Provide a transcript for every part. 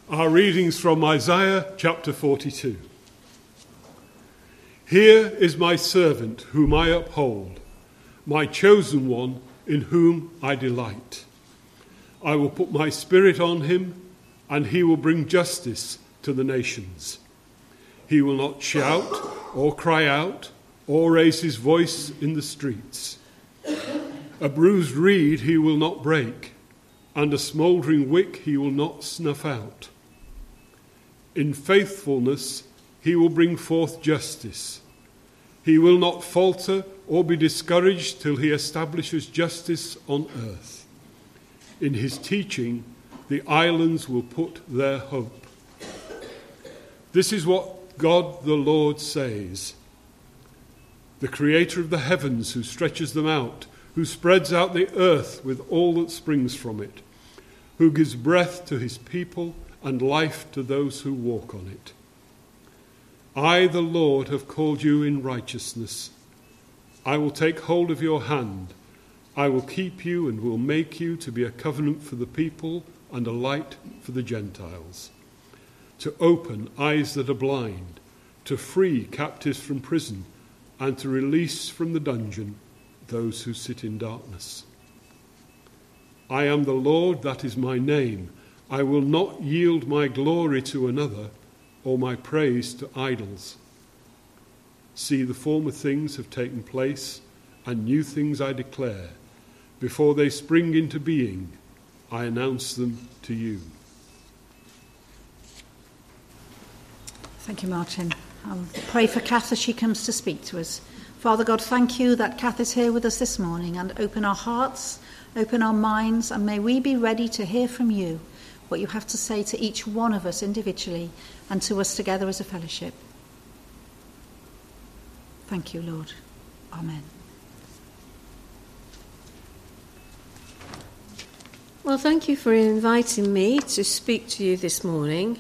Our readings from Isaiah chapter 42. Here is my servant whom I uphold, my chosen one in whom I delight. I will put my spirit on him, and he will bring justice to the nations. He will not shout or cry out or raise his voice in the streets. A bruised reed he will not break, and a smouldering wick he will not snuff out. In faithfulness he will bring forth justice. He will not falter or be discouraged till he establishes justice on earth. In his teaching the islands will put their hope. This is what God the Lord says, the creator of the heavens, who stretches them out, who spreads out the earth with all that springs from it, who gives breath to his people and life to those who walk on it. I, the Lord, have called you in righteousness. I will take hold of your hand. I will keep you and will make you to be a covenant for the people and a light for the Gentiles, to open eyes that are blind, to free captives from prison, and to release from the dungeon those who sit in darkness. I am the Lord, that is my name. I will not yield my glory to another, or my praise to idols. See, the former things have taken place, and new things I declare. Before they spring into being, I announce them to you. Thank you, Martin. I'll pray for Kath as she comes to speak to us. Father God, thank you that Kath is here with us this morning, and open our hearts, open our minds, and may we be ready to hear from you what you have to say to each one of us individually and to us together as a fellowship. Thank you, Lord. Amen. Well, thank you for inviting me to speak to you this morning.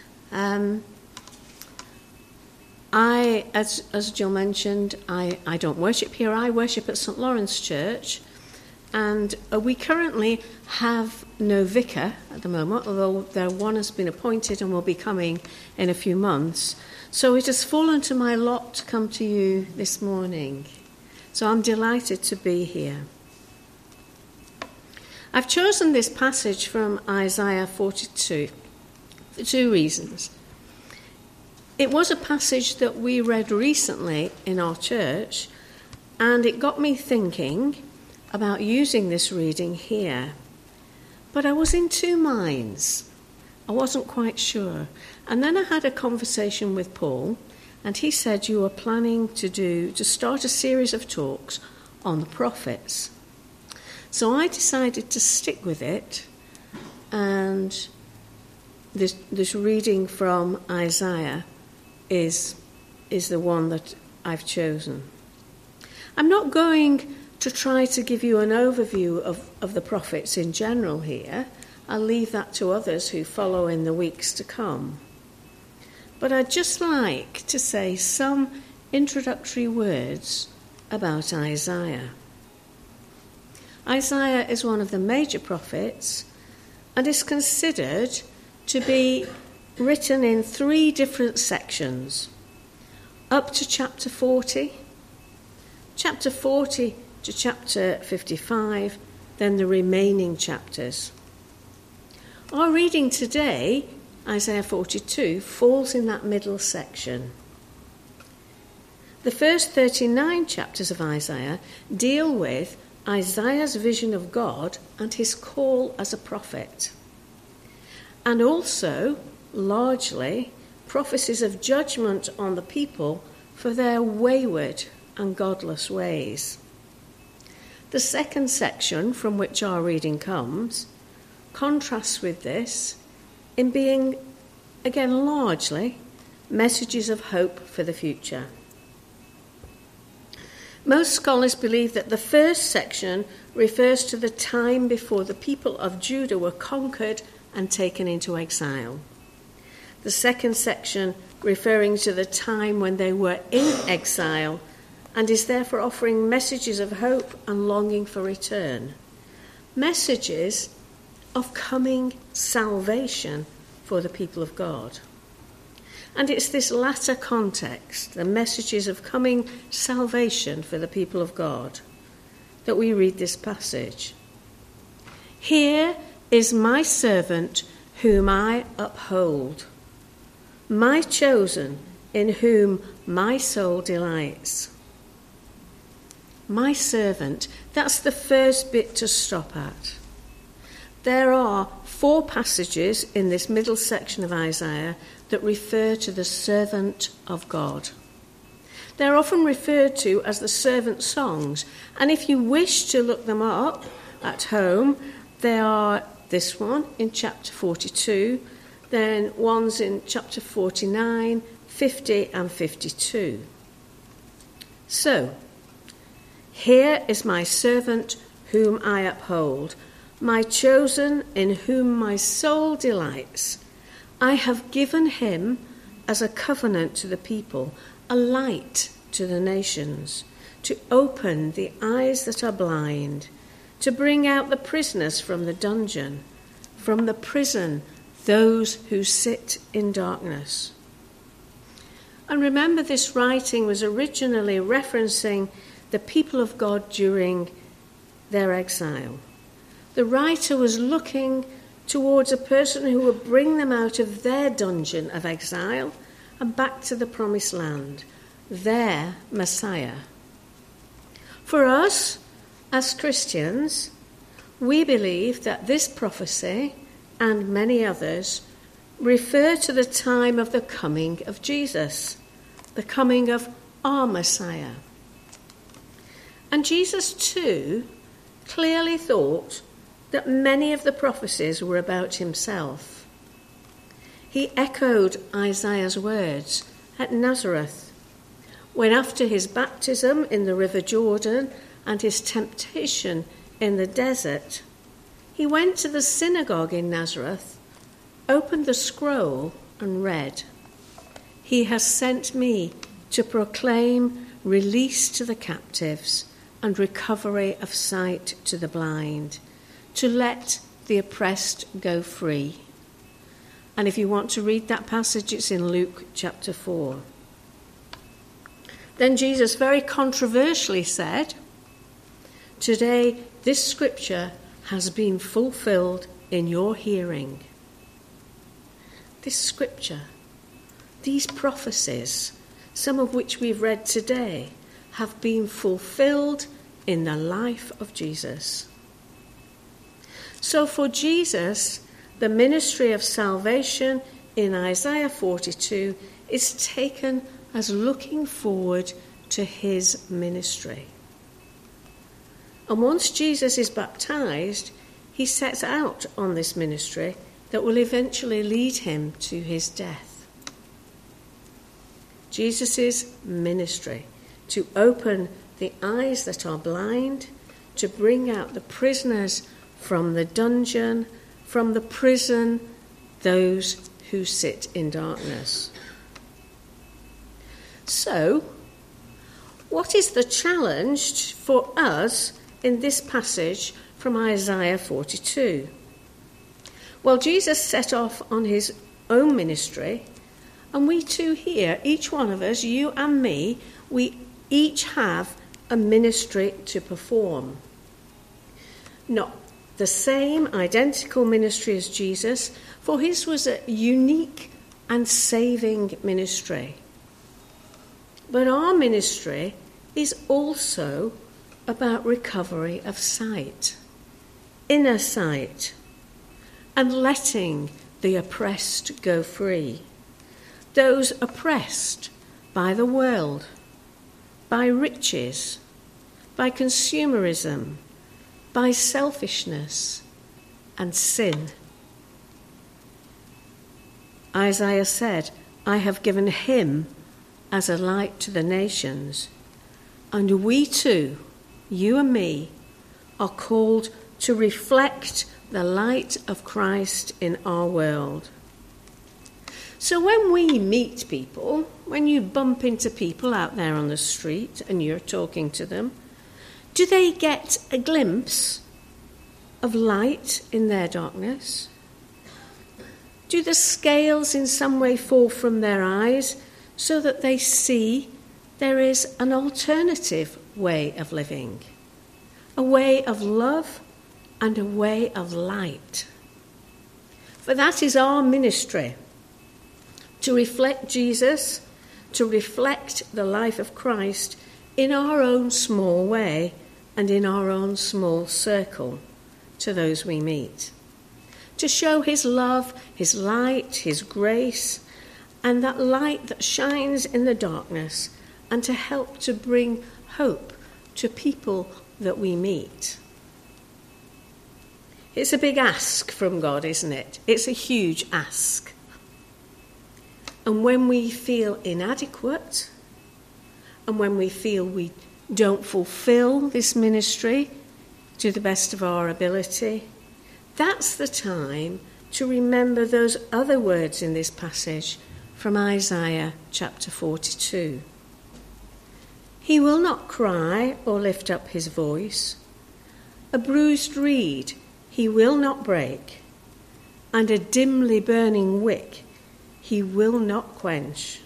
As Jill mentioned, I don't worship here. I worship at St. Lawrence Church. And we currently have no vicar at the moment, although one has been appointed and will be coming in a few months. So it has fallen to my lot to come to you this morning. So I'm delighted to be here. I've chosen this passage from Isaiah 42 for two reasons. It was a passage that we read recently in our church, and it got me thinking about using this reading here. But I was in two minds. I wasn't quite sure. And then I had a conversation with Paul, and he said you were planning to start a series of talks on the prophets. So I decided to stick with it, and this reading from Isaiah is the one that I've chosen. I'm not going to try to give you an overview of the prophets in general here. I'll leave that to others who follow in the weeks to come. But I'd just like to say some introductory words about Isaiah. Isaiah is one of the major prophets and is considered to be written in three different sections, up to chapter 40, chapter 40 to chapter 55, then the remaining chapters. Our reading today, Isaiah 42, falls in that middle section. The first 39 chapters of Isaiah deal with Isaiah's vision of God and his call as a prophet, and also, largely, prophecies of judgment on the people for their wayward and godless ways. The second section, from which our reading comes, contrasts with this in being, again largely, messages of hope for the future. Most scholars believe that the first section refers to the time before the people of Judah were conquered and taken into exile. The second section referring to the time when they were in exile and is therefore offering messages of hope and longing for return. Messages of coming salvation for the people of God. And it's this latter context, the messages of coming salvation for the people of God, that we read this passage. Here is my servant whom I uphold, my chosen in whom my soul delights. My servant, that's the first bit to stop at. There are 4 passages in this middle section of Isaiah that refer to the servant of God. They're often referred to as the servant songs, and if you wish to look them up at home, they are this one in chapter 42, then ones in chapter 49, 50 and 52. So, here is my servant whom I uphold, my chosen in whom my soul delights. I have given him as a covenant to the people, a light to the nations, to open the eyes that are blind, to bring out the prisoners from the dungeon, from the prison those who sit in darkness. And remember, this writing was originally referencing the people of God during their exile. The writer was looking towards a person who would bring them out of their dungeon of exile and back to the promised land, their Messiah. For us, as Christians, we believe that this prophecy and many others refer to the time of the coming of Jesus, the coming of our Messiah. And Jesus too clearly thought that many of the prophecies were about himself. He echoed Isaiah's words at Nazareth, when after his baptism in the river Jordan and his temptation in the desert, he went to the synagogue in Nazareth, opened the scroll and read, "He has sent me to proclaim release to the captives and recovery of sight to the blind, to let the oppressed go free." And if you want to read that passage, it's in Luke chapter 4. Then Jesus very controversially said, "Today this scripture has been fulfilled in your hearing." This scripture, these prophecies, some of which we've read today, have been fulfilled in the life of Jesus. So for Jesus, the ministry of salvation in Isaiah 42 is taken as looking forward to his ministry. And once Jesus is baptized, he sets out on this ministry that will eventually lead him to his death. Jesus' ministry, to open the eyes that are blind, to bring out the prisoners from the dungeon, from the prison, those who sit in darkness. So, what is the challenge for us in this passage from Isaiah 42? Well, Jesus set off on his own ministry, and we too here, each one of us, you and me, we each have a ministry to perform. Not the same identical ministry as Jesus, for his was a unique and saving ministry. But our ministry is also about recovery of sight, inner sight, and letting the oppressed go free. Those oppressed by the world, by riches, by consumerism, by selfishness and sin. Isaiah said, "I have given him as a light to the nations." And we too, you and me, are called to reflect the light of Christ in our world. So when we meet people, when you bump into people out there on the street and you're talking to them, do they get a glimpse of light in their darkness? Do the scales in some way fall from their eyes so that they see there is an alternative way of living, a way of love and a way of light? For that is our ministry, to reflect Jesus, to reflect the life of Christ in our own small way and in our own small circle to those we meet. To show his love, his light, his grace, and that light that shines in the darkness, and to help to bring hope to people that we meet. It's a big ask from God, isn't it? It's a huge ask. And when we feel inadequate, and when we feel we don't fulfill this ministry to the best of our ability, that's the time to remember those other words in this passage from Isaiah chapter 42. He will not cry or lift up his voice. A bruised reed he will not break, and a dimly burning wick he will not quench.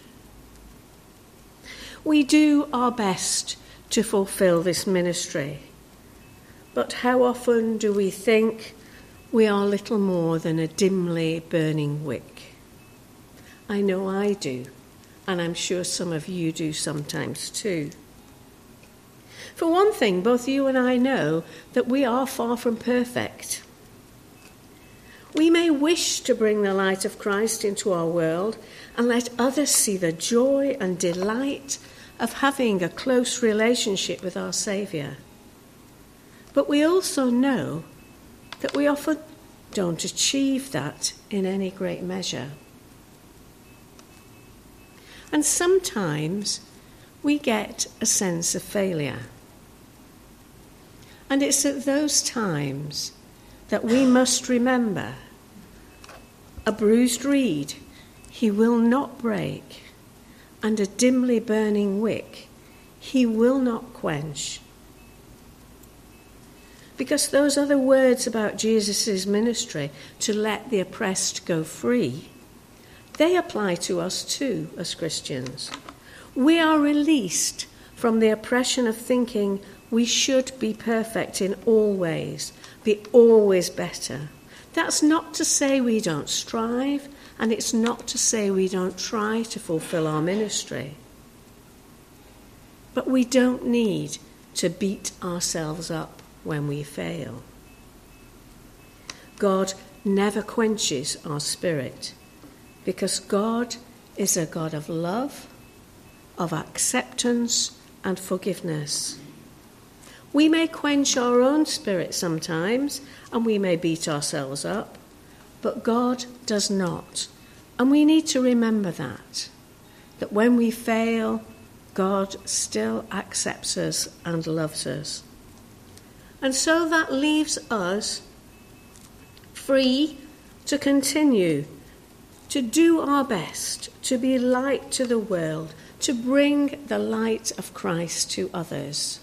We do our best to fulfill this ministry, but how often do we think we are little more than a dimly burning wick? I know I do, and I'm sure some of you do sometimes too. For one thing, both you and I know that we are far from perfect. We may wish to bring the light of Christ into our world and let others see the joy and delight of having a close relationship with our Saviour. But we also know that we often don't achieve that in any great measure. And sometimes we get a sense of failure. And it's at those times that we must remember, a bruised reed he will not break, and a dimly burning wick he will not quench. Because those other words about Jesus' ministry, to let the oppressed go free, they apply to us too as Christians. We are released from the oppression of thinking we should be perfect in all ways, be always better. That's not to say we don't strive, and it's not to say we don't try to fulfill our ministry. But we don't need to beat ourselves up when we fail. God never quenches our spirit, because God is a God of love, of acceptance and forgiveness. We may quench our own spirit sometimes, and we may beat ourselves up, but God does not. And we need to remember that when we fail, God still accepts us and loves us. And so that leaves us free to continue to do our best, to be light to the world, to bring the light of Christ to others,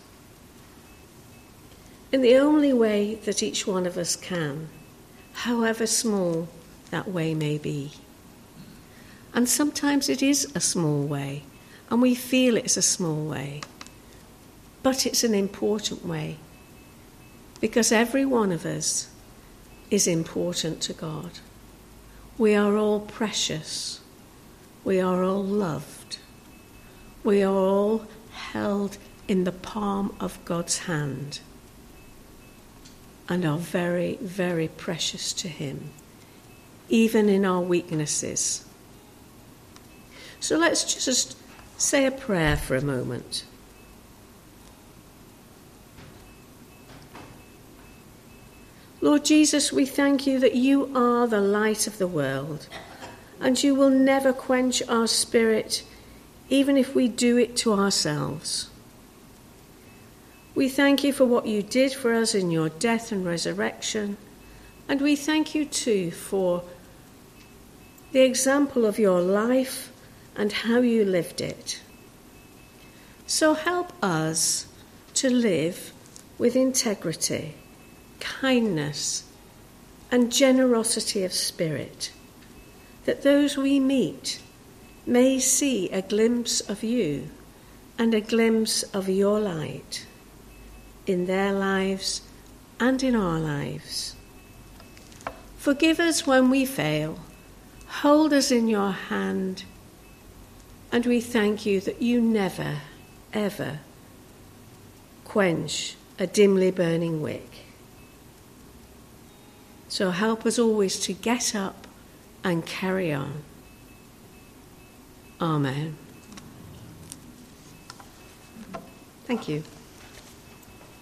in the only way that each one of us can, however small that way may be. And sometimes it is a small way, and we feel it's a small way, but it's an important way, because every one of us is important to God. We are all precious. We are all loved. We are all held in the palm of God's hand, and are very, very precious to him, even in our weaknesses. So let's just say a prayer for a moment. Lord Jesus, we thank you that you are the light of the world, and you will never quench our spirit, even if we do it to ourselves. We thank you for what you did for us in your death and resurrection, and we thank you too for the example of your life and how you lived it. So help us to live with integrity, kindness, and generosity of spirit, that those we meet may see a glimpse of you and a glimpse of your light in their lives and in our lives. Forgive us when we fail, hold us in your hand, and we thank you that you never, ever quench a dimly burning wick. So help us always to get up and carry on. Amen. Thank you.